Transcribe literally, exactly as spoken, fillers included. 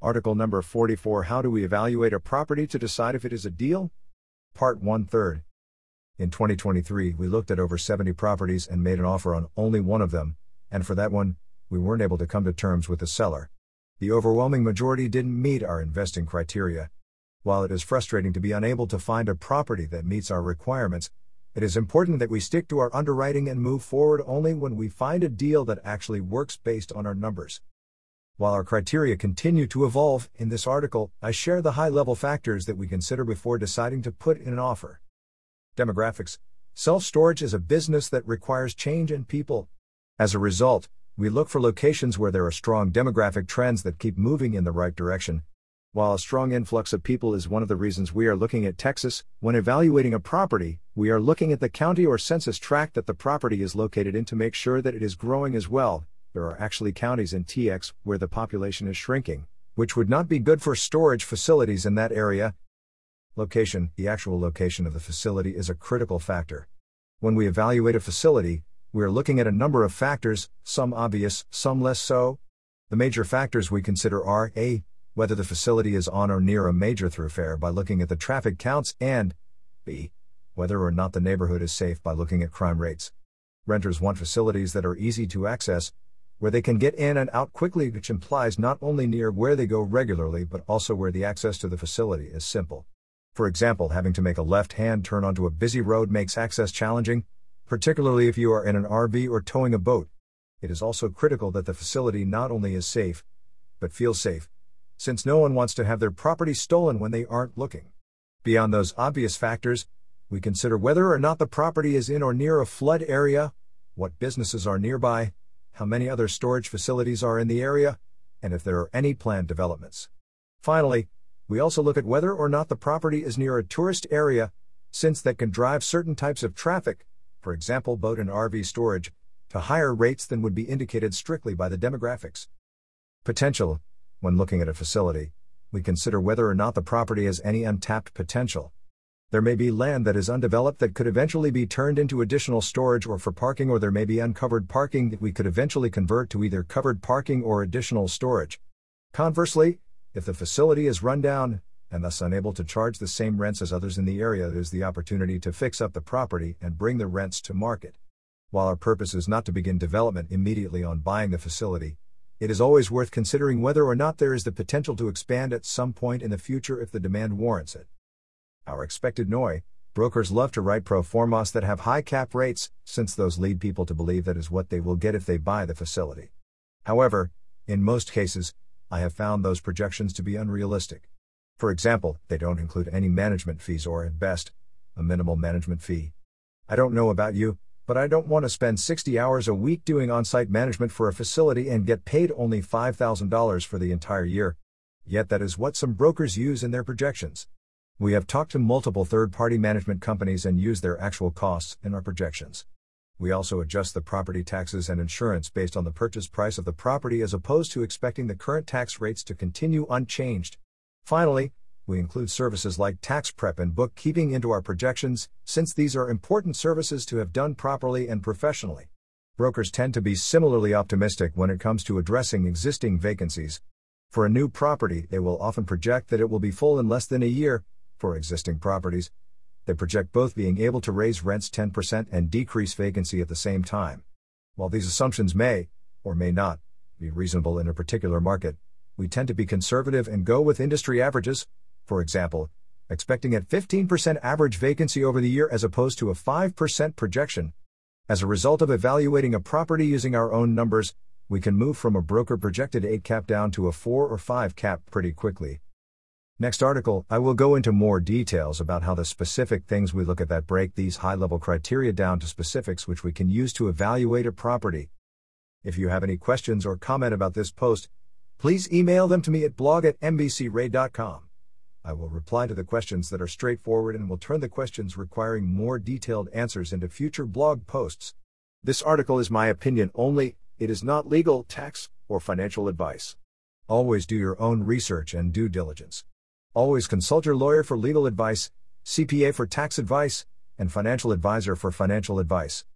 Article number forty-four. How do we evaluate a property to decide if it is a deal? Part one third. In twenty twenty-three, we looked at over seventy properties and made an offer on only one of them, and for that one, we weren't able to come to terms with the seller. The overwhelming majority didn't meet our investing criteria. While it is frustrating to be unable to find a property that meets our requirements, it is important that we stick to our underwriting and move forward only when we find a deal that actually works based on our numbers. While our criteria continue to evolve, in this article, I share the high-level factors that we consider before deciding to put in an offer. Demographics. Self-storage is a business that requires change in people. As a result, we look for locations where there are strong demographic trends that keep moving in the right direction. While a strong influx of people is one of the reasons we are looking at Texas, when evaluating a property, we are looking at the county or census tract that the property is located in to make sure that it is growing as well. There are actually counties in T X where the population is shrinking, which would not be good for storage facilities in that area. Location. The actual location of the facility is a critical factor. When we evaluate a facility, we are looking at a number of factors, some obvious, some less so. The major factors we consider are A. Whether the facility is on or near a major thoroughfare by looking at the traffic counts, and B. Whether or not the neighborhood is safe by looking at crime rates. Renters want facilities that are easy to access, where they can get in and out quickly, which implies not only near where they go regularly but also where the access to the facility is simple. For example, having to make a left-hand turn onto a busy road makes access challenging, particularly if you are in an R V or towing a boat. It is also critical that the facility not only is safe, but feels safe, since no one wants to have their property stolen when they aren't looking. Beyond those obvious factors, we consider whether or not the property is in or near a flood area, what businesses are nearby, how many other storage facilities are in the area, and if there are any planned developments. Finally, we also look at whether or not the property is near a tourist area, since that can drive certain types of traffic, for example boat and R V storage, to higher rates than would be indicated strictly by the demographics. Potential. When looking at a facility, we consider whether or not the property has any untapped potential. There may be land that is undeveloped that could eventually be turned into additional storage or for parking, or there may be uncovered parking that we could eventually convert to either covered parking or additional storage. Conversely, if the facility is run down, and thus unable to charge the same rents as others in the area, there is the opportunity to fix up the property and bring the rents to market. While our purpose is not to begin development immediately on buying the facility, it is always worth considering whether or not there is the potential to expand at some point in the future if the demand warrants it. Our expected N O I. Brokers love to write pro formas that have high cap rates, since those lead people to believe that is what they will get if they buy the facility. However, in most cases, I have found those projections to be unrealistic. For example, they don't include any management fees or, at best, a minimal management fee. I don't know about you, but I don't want to spend sixty hours a week doing on-site management for a facility and get paid only five thousand dollars for the entire year. Yet that is what some brokers use in their projections. We have talked to multiple third-party management companies and used their actual costs in our projections. We also adjust the property taxes and insurance based on the purchase price of the property as opposed to expecting the current tax rates to continue unchanged. Finally, we include services like tax prep and bookkeeping into our projections, since these are important services to have done properly and professionally. Brokers tend to be similarly optimistic when it comes to addressing existing vacancies. For a new property, they will often project that it will be full in less than a year. For existing properties, they project both being able to raise rents ten percent and decrease vacancy at the same time. While these assumptions may, or may not, be reasonable in a particular market, we tend to be conservative and go with industry averages. For example, expecting at fifteen percent average vacancy over the year as opposed to a five percent projection. As a result of evaluating a property using our own numbers, we can move from a broker projected eight cap down to a four or five cap pretty quickly. Next article, I will go into more details about how the specific things we look at that break these high-level criteria down to specifics which we can use to evaluate a property. If you have any questions or comment about this post, please email them to me at blog at m b c ray dot com. I will reply to the questions that are straightforward and will turn the questions requiring more detailed answers into future blog posts. This article is my opinion only, it is not legal, tax, or financial advice. Always do your own research and due diligence. Always consult your lawyer for legal advice, C P A for tax advice, and financial advisor for financial advice.